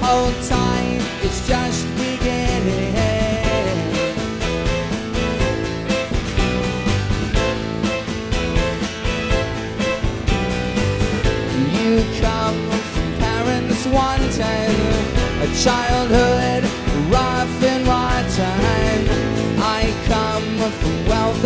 old time is just beginning. You come from parents wanting a childhood rough and rotten. I come from wealth